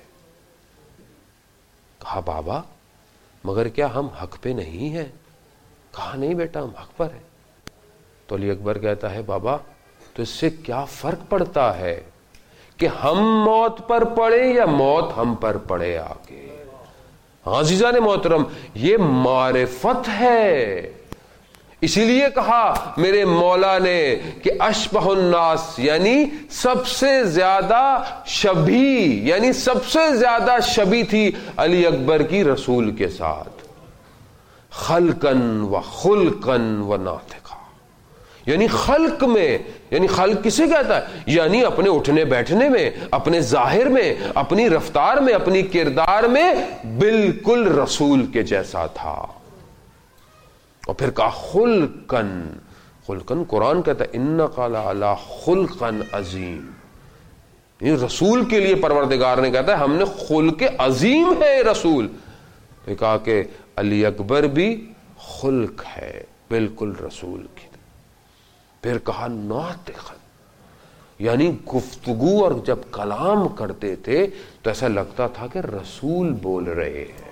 کہا بابا مگر کیا ہم حق پہ نہیں ہیں؟ کہا نہیں بیٹا ہم حق پر ہیں. تو علی اکبر کہتا ہے بابا تو اس سے کیا فرق پڑتا ہے کہ ہم موت پر پڑے یا موت ہم پر پڑے آگے؟ عزیزان محترم یہ معرفت ہے. اسی لیے کہا میرے مولا نے کہ اشبہ الناس یعنی سب سے زیادہ شبیہ، یعنی سب سے زیادہ شبیہ تھی علی اکبر کی رسول کے ساتھ، خلقن و خلقن و ناطقا. یعنی خلق میں، یعنی خلق کسے کہتا ہے؟ یعنی اپنے اٹھنے بیٹھنے میں، اپنے ظاہر میں، اپنی رفتار میں، اپنی کردار میں بالکل رسول کے جیسا تھا. اور پھر کہا خلقن، خلقن قرآن کہتا ہے انک لعلی خلق عظیم. یہ رسول کے لیے پروردگار نے کہتا ہے ہم نے خلق عظیم ہے رسول. تو کہا کہ علی اکبر بھی خلق ہے بالکل رسول کی. پھر کہا ناطقن، یعنی گفتگو اور جب کلام کرتے تھے تو ایسا لگتا تھا کہ رسول بول رہے ہیں.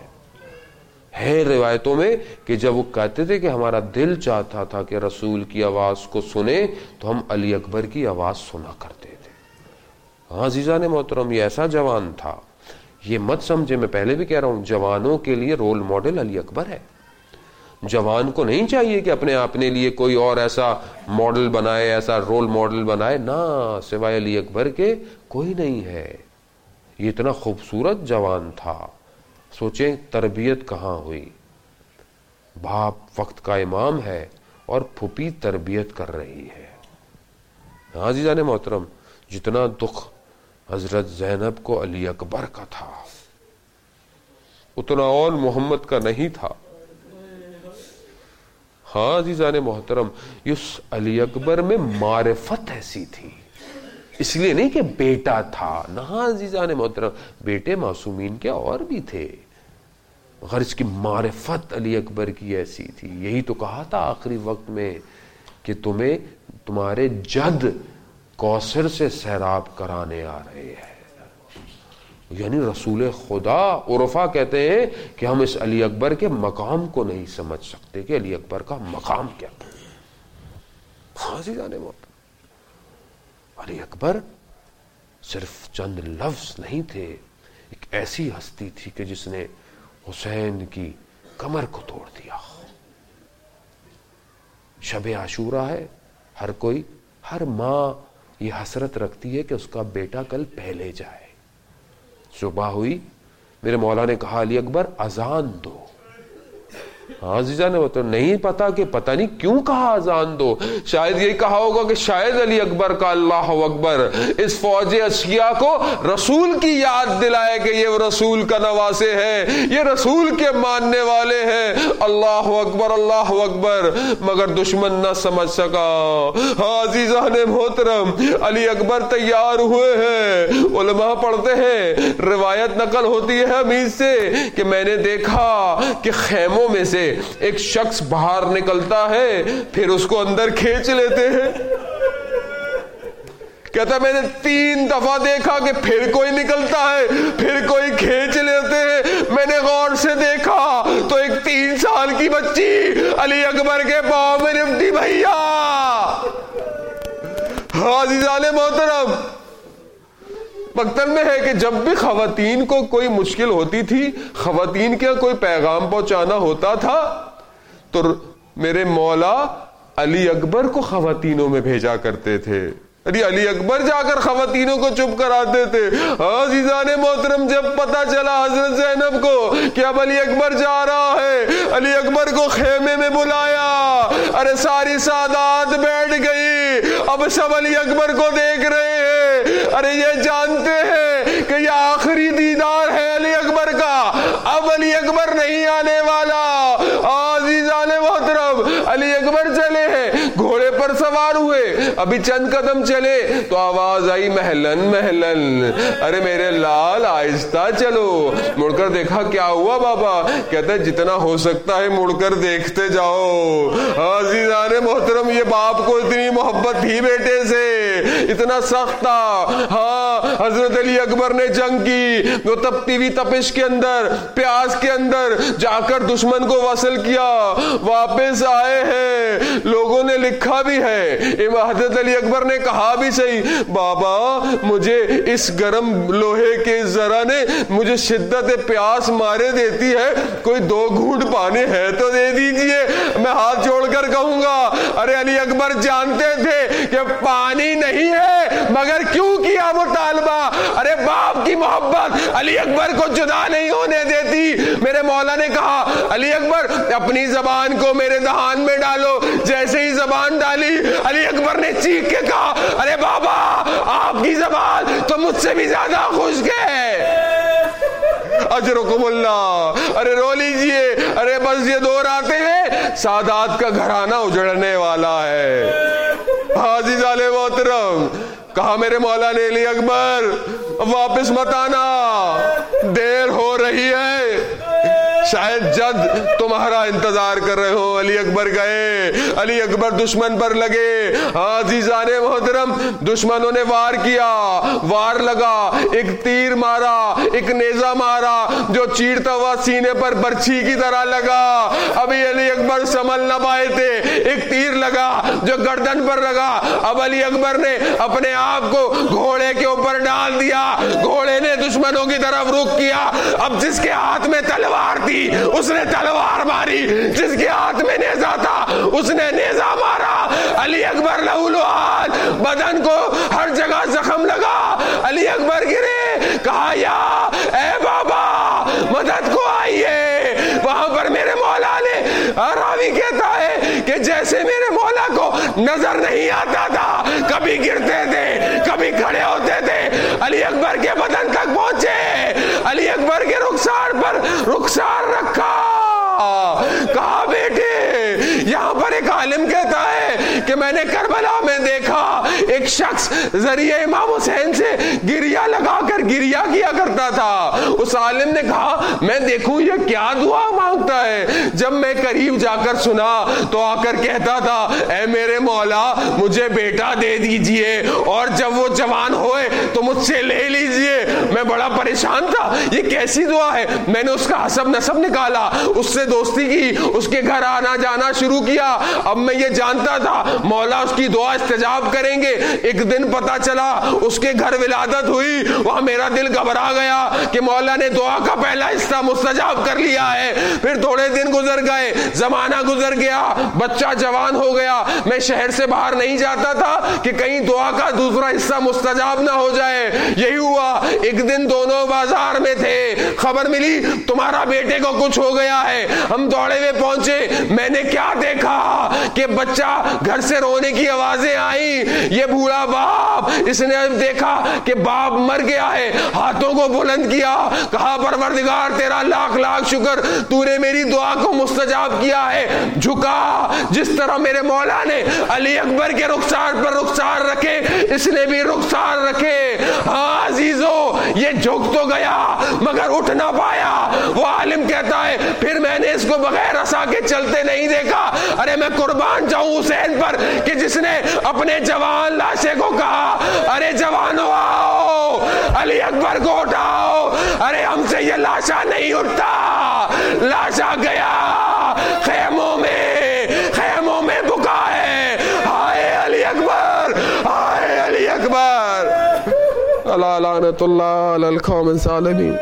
ہے روایتوں میں کہ جب وہ کہتے تھے کہ ہمارا دل چاہتا تھا کہ رسول کی آواز کو سنے تو ہم علی اکبر کی آواز سنا کرتے تھے. ہاں عزیزان محترم یہ ایسا جوان تھا. یہ مت سمجھے، میں پہلے بھی کہہ رہا ہوں جوانوں کے لیے رول ماڈل علی اکبر ہے. جوان کو نہیں چاہیے کہ اپنے لیے کوئی اور ایسا ماڈل بنائے، ایسا رول ماڈل بنائے، نہ سوائے علی اکبر کے کوئی نہیں ہے. یہ اتنا خوبصورت جوان تھا. سوچیں تربیت کہاں ہوئی. باپ وقت کا امام ہے اور پھوپھی تربیت کر رہی ہے. عزیزان محترم جتنا دکھ حضرت زینب کو علی اکبر کا تھا اتنا اور محمد کا نہیں تھا. ہاں عزیزان محترم اس علی اکبر میں معرفت ایسی تھی، اس لیے نہیں کہ بیٹا تھا، نہ عزیزان محترم بیٹے معصومین کے اور بھی تھے، مگر اس کی معرفت علی اکبر کی ایسی تھی. یہی تو کہا تھا آخری وقت میں کہ تمہیں تمہارے جد کوثر سے سیراب کرانے آ رہے ہیں. یعنی رسول خدا. عرفا کہتے ہیں کہ ہم اس علی اکبر کے مقام کو نہیں سمجھ سکتے کہ علی اکبر کا مقام کیا تھا. خاصی جانے موت علی اکبر صرف چند لفظ نہیں تھے، ایک ایسی ہستی تھی کہ جس نے حسین کی کمر کو توڑ دیا. شب عاشورہ ہے، ہر کوئی، ہر ماں یہ حسرت رکھتی ہے کہ اس کا بیٹا کل پہلے جائے. صبح ہوئی، میرے مولا نے کہا علی اکبر اذان دو. ہاں عزیزاں نے وہ تو نہیں پتا کہ پتہ نہیں کیوں کہا اذان دو. شاید یہی کہا ہوگا کہ شاید علی اکبر کا اللہ اکبر اس فوج اشقیاء کو رسول کی یاد دلائے کہ یہ رسول کا نواسے ہیں، یہ رسول کے ماننے والے ہیں. اللہ اکبر اللہ اکبر. مگر دشمن نہ سمجھ سکا. ہاں عزیزان محترم علی اکبر تیار ہوئے ہیں. علماء پڑھتے ہیں، روایت نقل ہوتی ہے حمید سے کہ میں نے دیکھا کہ خیموں میں سے ایک شخص باہر نکلتا ہے، پھر اس کو اندر کھینچ لیتے ہیں. کہتا میں نے 3 دفعہ دیکھا کہ پھر کوئی نکلتا ہے، پھر کوئی کھینچ لیتے ہیں. میں نے غور سے دیکھا تو ایک 3 سال کی بچی علی اکبر کے پاؤں میں لپٹی. بھیا عزیزان محترم مقتل میں ہے کہ جب بھی خواتین کو کوئی مشکل ہوتی تھی، خواتین کا کوئی پیغام پہنچانا ہوتا تھا تو میرے مولا علی اکبر کو خواتینوں میں بھیجا کرتے تھے. علی اکبر جا کر خواتینوں کو چپ کراتے تھے. عزیزان محترم جب پتا چلا حضرت زینب کو کہ اب علی اکبر جا رہا ہے, علی اکبر کو خیمے میں بلایا. ارے ساری سادات بیٹھ گئی, اب سب علی اکبر کو دیکھ رہے ہیں. ارے یہ جانتے ہیں کہ یہ آخری دیدار ہے علی اکبر کا, اب علی اکبر نہیں آنے والا. عزیزان محترم علی اکبر چلے ہیں, گھوڑے پر سوار ہوئے, ابھی چند قدم چلے تو آواز آئی محلن محلن. ارے میرے لال آہستہ چلو. مڑ کر دیکھا, کیا ہوا بابا؟ کہتا ہے جتنا ہو سکتا ہے مڑ کر دیکھتے جاؤ. عزیزان محترم یہ باپ کو اتنی محبت تھی بیٹے سے, اتنا سخت تھا. ہاں حضرت علی اکبر نے جنگ کی, وہ تپتی ہوئی تپش کے اندر, پیاس کے اندر جا کر دشمن کو وصل کیا, واپس آئے ہیں. لوگوں نے لکھا بھی ہے, حضرت علی اکبر نے کہا بھی صحیح, بابا مجھے اس گرم لوہے کے ذرا نے مجھے شدت پیاس مارے دیتی ہے, کوئی 2 گھونٹ پانی ہے تو دے دیجئے, میں ہاتھ جوڑ کر کہوں گا. ارے علی اکبر جانتے تھے کہ پانی نہیں ہے, مگر کیوں کیا مطالبہ؟ ارے باپ کی محبت علی اکبر کو جدا نہیں ہونے دیتی. میرے مولا نے کہا علی اکبر اپنی زبان کو میرے دہان میں ڈالو. جیسے ہی زبان ڈالی علی اکبر نے چیخ کے کہا ارے بابا آپ کی زبان تو مجھ سے بھی زیادہ خشک ہے, اجرکم اللہ. ارے رو لیجئے, ارے بس یہ دور آتے ہیں سادات کا گھرانہ اجڑنے والا ہے. عزیزان محترم کہا میرے مولا نے علی اکبر واپس مت آنا, دیر ہو رہی ہے, شاید جد تمہارا انتظار کر رہے ہو. علی اکبر گئے, علی اکبر دشمن پر لگے. عزیزان محترم دشمنوں نے وار کیا, وار لگا, ایک تیر مارا, ایک نیزہ مارا جو چیرتا ہوا سینے پر برچھی کی طرح لگا. ابھی علی اکبر سنبھل نہ پائے تھے, ایک تیر لگا جو گردن پر لگا. اب علی اکبر نے اپنے آپ کو گھوڑے کے اوپر ڈال دیا, گھوڑے نے دشمنوں کی طرف رخ کیا. اب جس کے ہاتھ میں تلوار تھی اس نے تلوار ماری, جس کے ہاتھ میں نیزہ تھا اس نے نیزہ مارا. علی اکبر لہولوہان, بدن کو ہر جگہ زخم لگا. علی اکبر گرے, کہا یا اے بابا مدد کو آئیے. وہاں پر میرے مولا نے, راوی کہتا ہے کہ جیسے میرے مولا کو نظر نہیں آتا تھا, کبھی گرتے تھے کبھی کھڑے ہوتے تھے, علی اکبر کے بدن تک پہنچے, علی اکبر کے رخسار پر رخسار رکھا. کہا بیٹے یہاں پر ایک عالم کہتا ہے کہ میں نے کربلا میں دیکھا ایک شخص ذریعہ امام حسین سے گریا لگا کر گریا کیا کرتا تھا. اس عالم نے کہا میں دیکھوں یہ کیا دعا مانگتا ہے. جب میں قریب جا کر سنا تو آ کر کہتا تھا اے میرے مولا مجھے بیٹا دے دیجئے, اور جب وہ جوان ہوئے تو مجھ سے لے لیجئے. میں بڑا پریشان تھا, یہ کیسی دعا ہے. میں نے اس کا حسب نسب نکالا, اس سے دوستی کی, اس کے گھر آنا جانا شروع کیا. اب میں یہ جانتا تھا مولا اس کی دعا استجاب کریں گے. ایک دن پتا چلا اس کے گھر ولادت ہوئی, وہاں میرا دل گھبرا گیا کہ مولا نے دعا کا پہلا حصہ مستجاب کر لیا ہے. پھر تھوڑے دن گزر گئے, زمانہ گزر گیا, بچہ جوان ہو گیا. میں شہر سے باہر نہیں جاتا تھا کہ کہیں دعا کا دوسرا حصہ مستجاب نہ ہو جائے. یہی ہوا, ایک دن دونوں بازار میں تھے, خبر ملی تمہارا بیٹے کو کچھ ہو گیا ہے. ہم دوڑے ہوئے پہنچے, میں نے کیا دیکھا کہ بچہ گھر سے رونے کی آوازیں آئیں. یہ بوڑھا باپ, اس نے دیکھا کہ باپ مر گیا ہے, ہاتھوں کو بلند کیا, کہا پروردگار تیرا لاکھ لاکھ شکر, تو نے میری دعا کو مستجاب کیا ہے. جھکا جس طرح میرے مولا نے علی اکبر کے رخسار پر رخسار رکھے, اس نے بھی رخسار رکھے. ہاں عزیزو یہ جھک تو گیا مگر اٹھ نہ پایا. وہ عالم کہتا ہے پھر میں نے اس کو بغیر عصا کے چلتے نہیں دیکھا. ارے میں قربان جاؤں حسین پر کہ جس نے اپنے جوان لاشے کو کہا ارے جوانو آؤ, علی اکبر کو اٹھاؤ. ارے ہم سے یہ لاشا نہیں اٹھتا, لاشا گیا خیموں میں بکا ہے. ہائے علی اکبر, ہائے علی اکبر. الا لعنت اللہ علی القوم الظالمین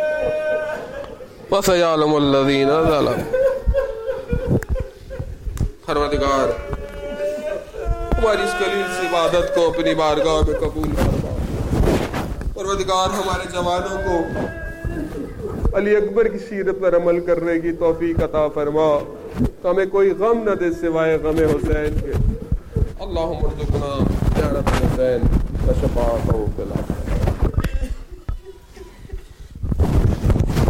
وسيعلم الذين ظلموا. پروردگار ہماری اس قلیل سی عبادت کو اپنی بارگاہ میں قبول فرما۔ پروردگار ہمارے جوانوں کو علی اکبر کی سیرت پر عمل کرنے کی توفیق عطا فرما، ہمیں کوئی غم نہ دے سوائے غم حسین کے۔ اللہم ارزقنا زیارت حسین و شفاعتہ فی الآخرہ۔